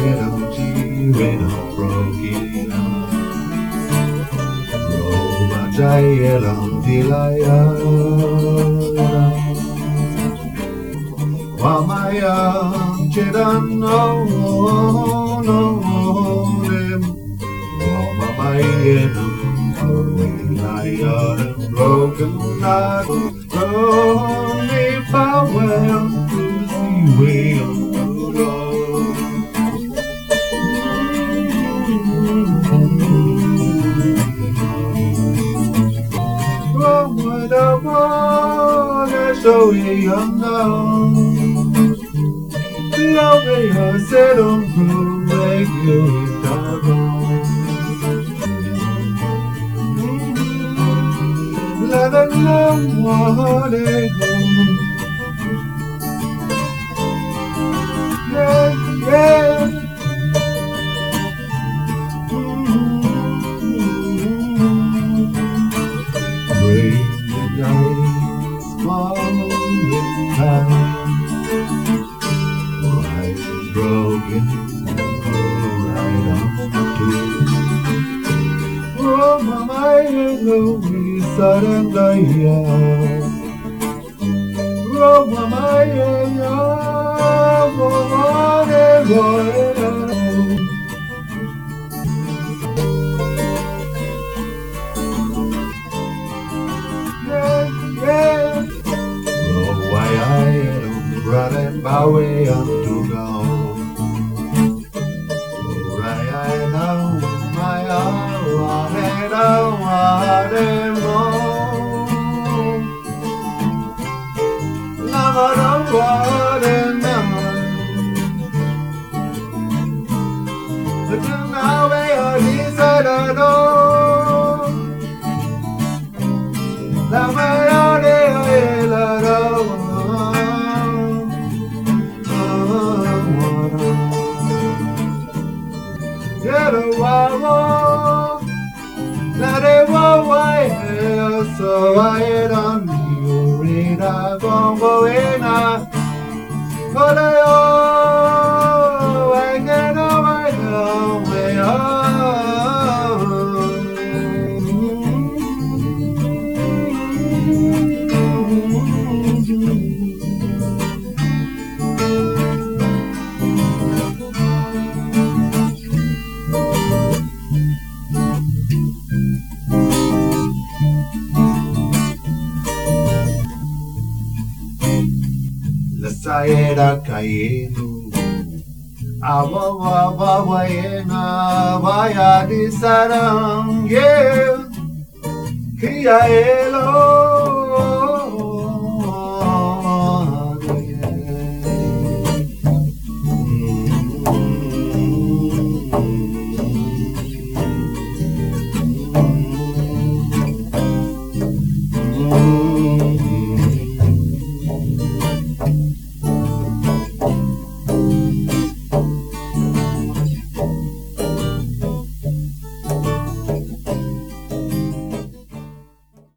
energy when I'm broken. Roma Jayelam Dilaya Wamaya Chedan no Roma Mayenam Dilaya broken night only farewell to the way of the Lord. With the water so young now, love your settle through regular down. Let the long water go. Yeah, yeah. Broken right on to oh my we suddenly oh why I don't run and bow way up to go. So I don't you read a bongo in a but I get away the way Saera cayendo, awa wayena vaya di sarang yeah, kia elo.